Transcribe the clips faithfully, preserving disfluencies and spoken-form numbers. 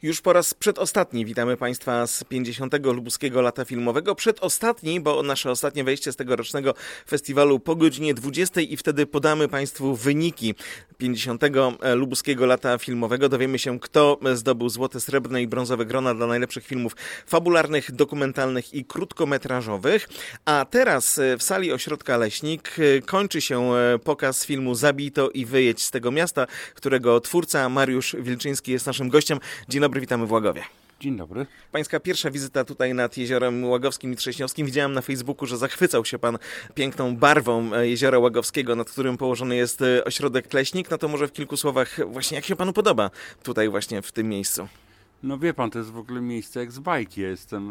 Już po raz przedostatni witamy Państwa z pięćdziesiątego Lubuskiego Lata Filmowego. Przedostatni, bo nasze ostatnie wejście z tegorocznego festiwalu po godzinie dwudziestej i wtedy podamy Państwu wyniki pięćdziesiątego Lubuskiego Lata Filmowego. Dowiemy się, kto zdobył złote, srebrne i brązowe grona dla najlepszych filmów fabularnych, dokumentalnych i krótkometrażowych. A teraz w sali Ośrodka Leśnik kończy się pokaz filmu Zabij to i wyjedź z tego miasta, którego twórca Mariusz Wilczyński jest naszym gościem. Dzień dobry, witamy w Łagowie. Dzień dobry. Pańska pierwsza wizyta tutaj nad Jeziorem Łagowskim i Trześniowskim. Widziałem na Facebooku, że zachwycał się pan piękną barwą Jeziora Łagowskiego, nad którym położony jest Ośrodek Leśnik. No to może w kilku słowach właśnie jak się panu podoba tutaj właśnie w tym miejscu? No wie pan, to jest w ogóle miejsce jak z bajki. Ja jestem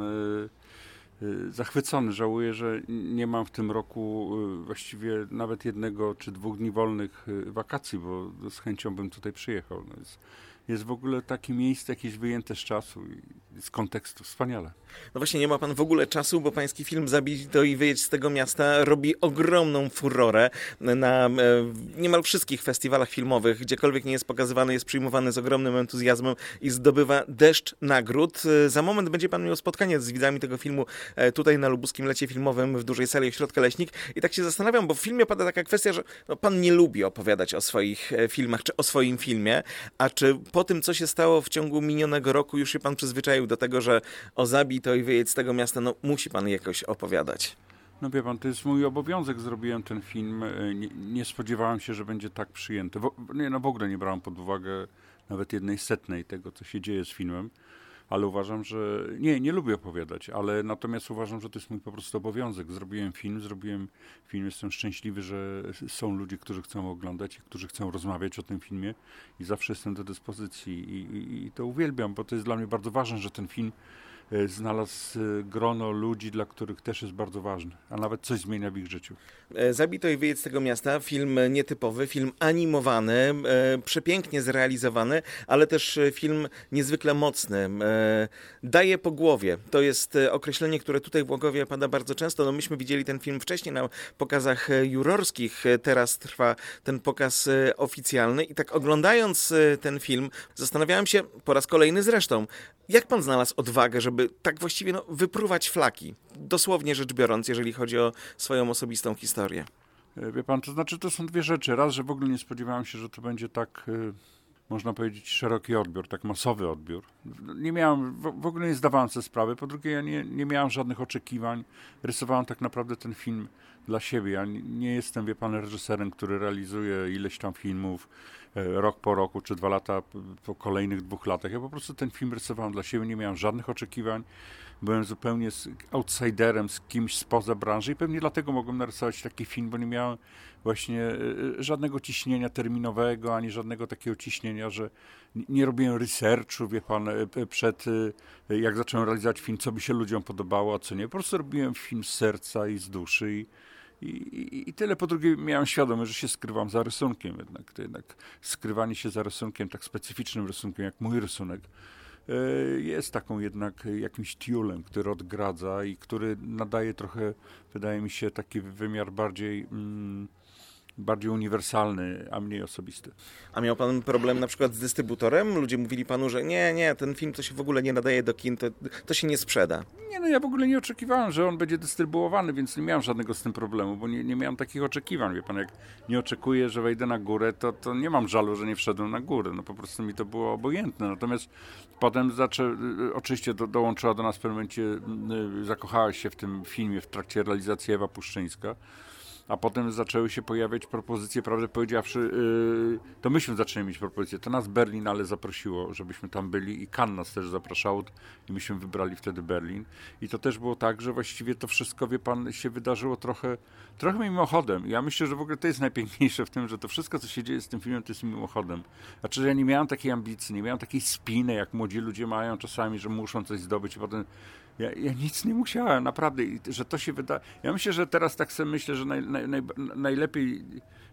yy, yy, zachwycony. Żałuję, że nie mam w tym roku yy, właściwie nawet jednego czy dwóch dni wolnych yy, wakacji, bo z chęcią bym tutaj przyjechał. No jest, jest w ogóle takie miejsce jakieś wyjęte z czasu i z kontekstu. Wspaniale. No właśnie, nie ma pan w ogóle czasu, bo pański film Zabij to i wyjedź z tego miasta robi ogromną furorę na e, niemal wszystkich festiwalach filmowych. Gdziekolwiek nie jest pokazywany, jest przyjmowany z ogromnym entuzjazmem i zdobywa deszcz nagród. E, za moment będzie pan miał spotkanie z widzami tego filmu e, tutaj na Lubuskim Lecie Filmowym w dużej sali Ośrodka Leśnik. I tak się zastanawiam, bo w filmie pada taka kwestia, że no, pan nie lubi opowiadać o swoich e, filmach czy o swoim filmie, a czy po tym, co się stało w ciągu minionego roku, już się pan przyzwyczaił do tego, że o Zabij to i wyjedź z tego miasta, no musi pan jakoś opowiadać. No wie pan, to jest mój obowiązek, zrobiłem ten film, nie, nie spodziewałem się, że będzie tak przyjęty. W, nie, no w ogóle nie brałem pod uwagę nawet jednej setnej tego, co się dzieje z filmem, ale uważam, że, nie, nie lubię opowiadać, ale natomiast uważam, że to jest mój po prostu obowiązek. Zrobiłem film, zrobiłem film, jestem szczęśliwy, że są ludzie, którzy chcą oglądać i którzy chcą rozmawiać o tym filmie i zawsze jestem do dyspozycji i, i, i to uwielbiam, bo to jest dla mnie bardzo ważne, że ten film znalazł grono ludzi, dla których też jest bardzo ważny, a nawet coś zmienia w ich życiu. Zabij to i wyjedź z tego miasta, film nietypowy, film animowany, e, przepięknie zrealizowany, ale też film niezwykle mocny. E, daje po głowie. To jest określenie, które tutaj w Łagowie pada bardzo często. No myśmy widzieli ten film wcześniej na pokazach jurorskich, teraz trwa ten pokaz oficjalny i tak oglądając ten film zastanawiałem się, po raz kolejny zresztą, jak pan znalazł odwagę, żeby tak właściwie no, wypruwać flaki, dosłownie rzecz biorąc, jeżeli chodzi o swoją osobistą historię? Wie pan, to znaczy to są dwie rzeczy. Raz, że w ogóle nie spodziewałem się, że to będzie tak, y, można powiedzieć, szeroki odbiór, tak masowy odbiór. Nie miałem, w, w ogóle nie zdawałem sobie sprawy. Po drugie, ja nie, nie miałem żadnych oczekiwań. Rysowałem tak naprawdę ten film dla siebie. Ja nie, nie jestem, wie pan, reżyserem, który realizuje ileś tam filmów rok po roku, czy dwa lata po kolejnych dwóch latach. Ja po prostu ten film rysowałem dla siebie, nie miałem żadnych oczekiwań. Byłem zupełnie z outsiderem, z kimś spoza branży i pewnie dlatego mogłem narysować taki film, bo nie miałem właśnie żadnego ciśnienia terminowego, ani żadnego takiego ciśnienia, że nie robiłem researchu, wie pan, przed jak zacząłem realizować film, co by się ludziom podobało, a co nie. Po prostu robiłem film z serca i z duszy i I, i, I tyle. Po drugie miałem świadomość, że się skrywam za rysunkiem jednak. To jednak skrywanie się za rysunkiem, tak specyficznym rysunkiem jak mój rysunek, jest taką jednak jakimś tiulem, który odgradza i który nadaje trochę, wydaje mi się, taki wymiar bardziej, mm, bardziej uniwersalny, a mniej osobisty. A miał pan problem na przykład z dystrybutorem? Ludzie mówili panu, że nie, nie, ten film to się w ogóle nie nadaje do kin, to, to się nie sprzeda. Nie, no ja w ogóle nie oczekiwałem, że on będzie dystrybuowany, więc nie miałem żadnego z tym problemu, bo nie, nie miałem takich oczekiwań. Wie pan, jak nie oczekuję, że wejdę na górę, to, to nie mam żalu, że nie wszedłem na górę. No po prostu mi to było obojętne. Natomiast potem zaczę, oczywiście do, dołączyła do nas w pewnym momencie, zakochała się w tym filmie w trakcie realizacji Ewa Puszczyńska. A potem zaczęły się pojawiać propozycje, prawdę powiedziawszy, yy, to myśmy zaczęli mieć propozycje. To nas Berlin ale zaprosiło, żebyśmy tam byli i Cannes nas też zapraszało i myśmy wybrali wtedy Berlin. I to też było tak, że właściwie to wszystko, wie pan, się wydarzyło trochę, trochę mimochodem. Ja myślę, że w ogóle to jest najpiękniejsze w tym, że to wszystko, co się dzieje z tym filmem, to jest mimochodem. Znaczy, że ja nie miałem takiej ambicji, nie miałem takiej spiny, jak młodzi ludzie mają czasami, że muszą coś zdobyć i potem Ja, ja nic nie musiałem, naprawdę, i że to się wyda. Ja myślę, że teraz tak sobie myślę, że naj, naj, naj, najlepiej,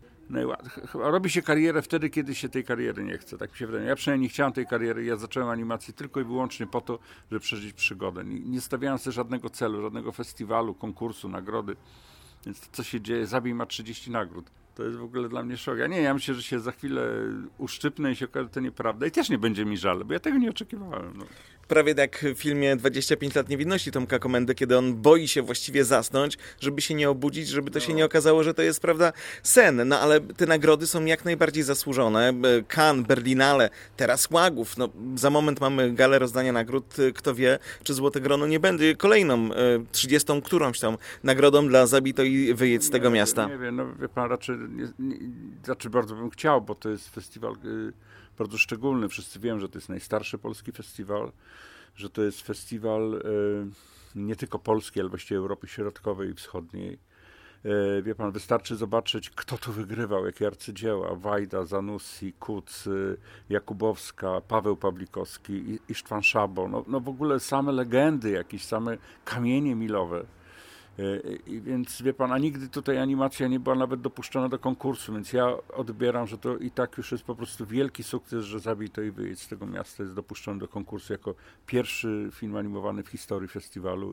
chyba robi się karierę wtedy, kiedy się tej kariery nie chce, tak mi się wydaje. Ja przynajmniej nie chciałem tej kariery, ja zacząłem animację tylko i wyłącznie po to, żeby przeżyć przygodę. Nie, nie stawiałem sobie żadnego celu, żadnego festiwalu, konkursu, nagrody. Więc to, co się dzieje, Zabij ma trzydzieści nagród. To jest w ogóle dla mnie szok. Ja nie, ja myślę, że się za chwilę uszczypnę i się okaże, że to nieprawda. I też nie będzie mi żal, bo ja tego nie oczekiwałem. No. Prawie jak w filmie dwadzieścia pięć lat niewinności Tomka Komendy, kiedy on boi się właściwie zasnąć, żeby się nie obudzić, żeby to się nie okazało, że to jest, prawda, sen. No ale te nagrody są jak najbardziej zasłużone. Cannes, Berlinale, teraz Łagów. No, za moment mamy galę rozdania nagród. Kto wie, czy Złote Grono nie będzie kolejną, trzydziestą którąś tam nagrodą dla Zabij to i wyjedź z tego nie, miasta. Nie wiem, no wie pan, raczej, nie, nie, raczej bardzo bym chciał, bo to jest festiwal y, bardzo szczególny. Wszyscy wiemy, że to jest najstarszy polski festiwal, że to jest festiwal y, nie tylko polski, ale właściwie Europy Środkowej i Wschodniej. Y, wie pan, wystarczy zobaczyć, kto tu wygrywał, jakie arcydzieła. Wajda, Zanussi, Kuc, y, Jakubowska, Paweł Pawlikowski, I, Isztwan Szabo. No, no w ogóle same legendy jakieś, same kamienie milowe. I więc wie pan, a nigdy tutaj animacja nie była nawet dopuszczona do konkursu, więc ja odbieram, że to i tak już jest po prostu wielki sukces, że Zabij to i wyjedź z tego miasta jest dopuszczony do konkursu jako pierwszy film animowany w historii festiwalu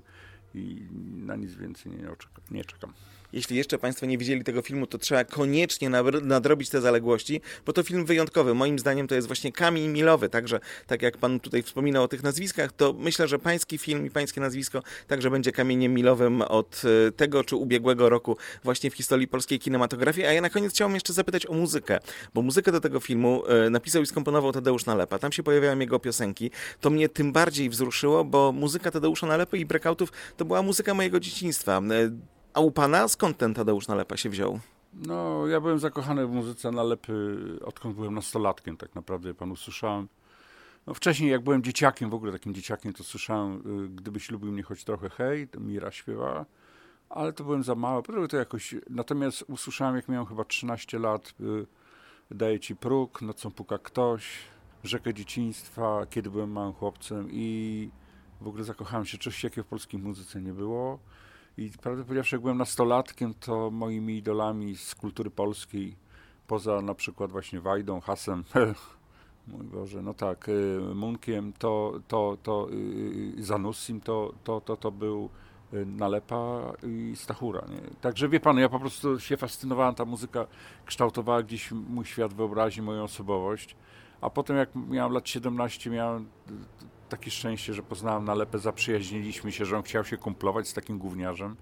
i na nic więcej nie, nie czekam. Jeśli jeszcze Państwo nie widzieli tego filmu, to trzeba koniecznie nadrobić te zaległości, bo to film wyjątkowy. Moim zdaniem to jest właśnie kamień milowy, także tak jak Pan tutaj wspominał o tych nazwiskach, to myślę, że pański film i pańskie nazwisko także będzie kamieniem milowym od tego czy ubiegłego roku właśnie w historii polskiej kinematografii. A ja na koniec chciałem jeszcze zapytać o muzykę, bo muzykę do tego filmu napisał i skomponował Tadeusz Nalepa. Tam się pojawiają jego piosenki. To mnie tym bardziej wzruszyło, bo muzyka Tadeusza Nalepy i Breakoutów to była muzyka mojego dzieciństwa. A u pana skąd ten Tadeusz Nalepa się wziął? No, ja byłem zakochany w muzyce Nalepy, odkąd byłem nastolatkiem tak naprawdę, pan usłyszałem. No wcześniej, jak byłem dzieciakiem, w ogóle takim dzieciakiem, to słyszałem Gdybyś lubił mnie choć trochę, hej, to Mira śpiewała, ale to byłem za mały, to jakoś, natomiast usłyszałem, jak miałem chyba trzynaście lat, Daję ci próg, Nocą puka ktoś, Rzekę dzieciństwa, Kiedy byłem małym chłopcem i w ogóle zakochałem się, czegoś jakiego w polskiej muzyce nie było. I prawdę powiedziawszy, jak byłem nastolatkiem, to moimi idolami z kultury polskiej, poza na przykład właśnie Wajdą, Hasem, mój Boże, no tak, Munkiem, to, to, to Zanussim, to, to, to, to był Nalepa i Stachura. Nie? Także wie pan, ja po prostu się fascynowałem, ta muzyka kształtowała gdzieś mój świat wyobraźni, moją osobowość, a potem jak miałem lat siedemnaście, miałem takie szczęście, że poznałem Nalepę, zaprzyjaźniliśmy się, że on chciał się kumplować z takim gówniarzem.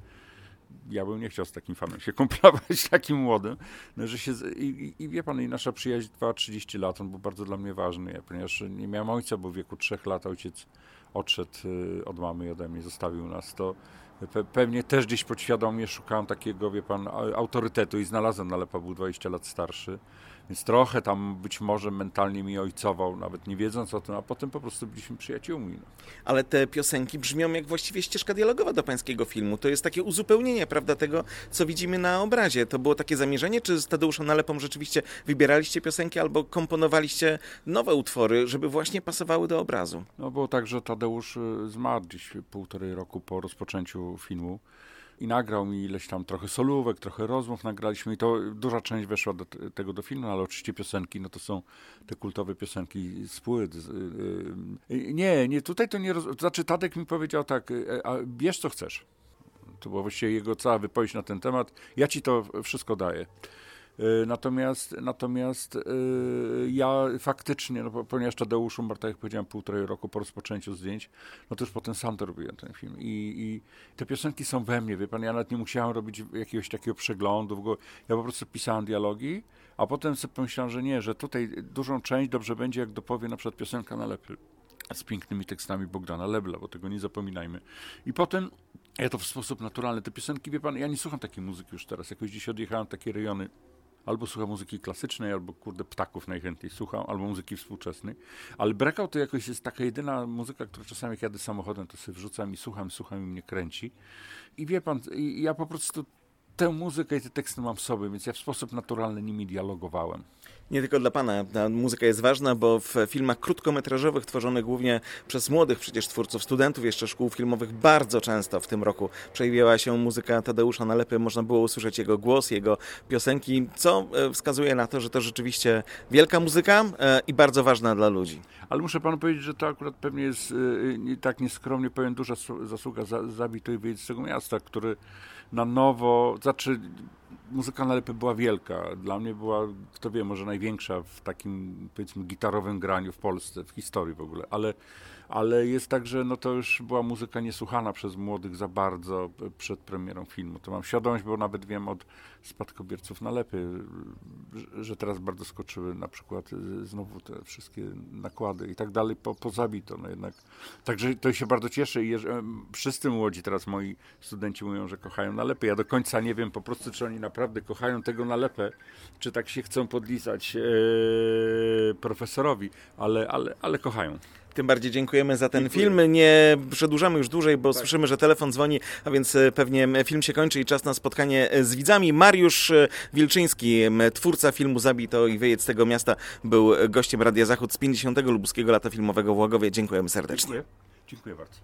Ja bym nie chciał z takim fanem się kumplować, takim młodym. No, że się, i, i wie pan, i nasza przyjaźń trwała trzydzieści lat, on był bardzo dla mnie ważny, ponieważ nie miałem ojca, bo w wieku trzech lat ojciec odszedł od mamy i ode mnie, zostawił nas, to pe, pewnie też gdzieś podświadomie szukałem takiego, wie pan, autorytetu i znalazłem. Nalepa był dwadzieścia lat starszy. Więc trochę tam być może mentalnie mi ojcował, nawet nie wiedząc o tym, a potem po prostu byliśmy przyjaciółmi. No. Ale te piosenki brzmią jak właściwie ścieżka dialogowa do pańskiego filmu. To jest takie uzupełnienie, prawda, tego, co widzimy na obrazie. To było takie zamierzenie, czy z Tadeuszem Nalepą rzeczywiście wybieraliście piosenki albo komponowaliście nowe utwory, żeby właśnie pasowały do obrazu? No było tak, że Tadeusz zmarł gdzieś półtorej roku po rozpoczęciu filmu. I nagrał mi ileś tam trochę solówek, trochę rozmów nagraliśmy i to duża część weszła do tego do filmu, ale oczywiście piosenki, no to są te kultowe piosenki z płyt. Nie, nie, tutaj to nie, roz... to znaczy Tadek mi powiedział tak, a bierz co chcesz. To była właściwie jego cała wypowiedź na ten temat, ja ci to wszystko daję. Natomiast, natomiast yy, ja faktycznie, no, ponieważ Tadeusz umarł, tak jak powiedziałem, półtorej roku po rozpoczęciu zdjęć, no to już potem sam to robiłem ten film. I, i te piosenki są we mnie, wie pan, ja nawet nie musiałem robić jakiegoś takiego przeglądu, go, ja po prostu pisałem dialogi, a potem sobie pomyślałem, że nie, że tutaj dużą część dobrze będzie, jak dopowie na przykład piosenka Nalepy z pięknymi tekstami Bogdana Lebla, bo tego nie zapominajmy. I potem ja to w sposób naturalny, te piosenki, wie pan, ja nie słucham takiej muzyki już teraz, jakoś dziś odjechałem w takie rejony. Albo słucham muzyki klasycznej, albo kurde ptaków najchętniej słucham, albo muzyki współczesnej. Ale Breakout to jakoś jest taka jedyna muzyka, która czasami jak jadę samochodem, to sobie wrzucam i słucham, słucham i mnie kręci. I wie pan, i ja po prostu tę muzykę i te teksty mam w sobie, więc ja w sposób naturalny nimi dialogowałem. Nie tylko dla pana ta muzyka jest ważna, bo w filmach krótkometrażowych tworzonych głównie przez młodych przecież twórców, studentów jeszcze szkół filmowych bardzo często w tym roku przewijała się muzyka Tadeusza Nalepy. Można było usłyszeć jego głos, jego piosenki, co wskazuje na to, że to rzeczywiście wielka muzyka i bardzo ważna dla ludzi. Ale muszę panu powiedzieć, że to akurat pewnie jest, tak nieskromnie powiem, duża zasługa za, Zabij to i wyjedź z tego miasta, który na nowo, znaczy muzyka Nalepy była wielka. Dla mnie była, kto wie, może największa w takim, powiedzmy, gitarowym graniu w Polsce, w historii w ogóle, ale, ale jest tak, że no to już była muzyka niesłuchana przez młodych za bardzo przed premierą filmu. To mam świadomość, bo nawet wiem od spadkobierców Nalepy, że teraz bardzo skoczyły na przykład znowu te wszystkie nakłady i tak dalej, po, pozabito, no jednak. Także to się bardzo cieszę i jeż, wszyscy młodzi teraz moi studenci mówią, że kochają Nalepę. Ja do końca nie wiem po prostu, czy oni naprawdę kochają tego Nalepę, czy tak się chcą podlizać ee, profesorowi, ale, ale, ale kochają. Tym bardziej dziękujemy za ten Dziękuję. film. Nie przedłużamy już dłużej, bo tak. Słyszymy, że telefon dzwoni, a więc pewnie film się kończy i czas na spotkanie z widzami. Mariusz Wilczyński, twórca filmu Zabij to i wyjedź z tego miasta, był gościem Radia Zachód z pięćdziesiątego Lubuskiego Lata Filmowego w Łagowie. Dziękujemy serdecznie. Dziękuję, Dziękuję bardzo.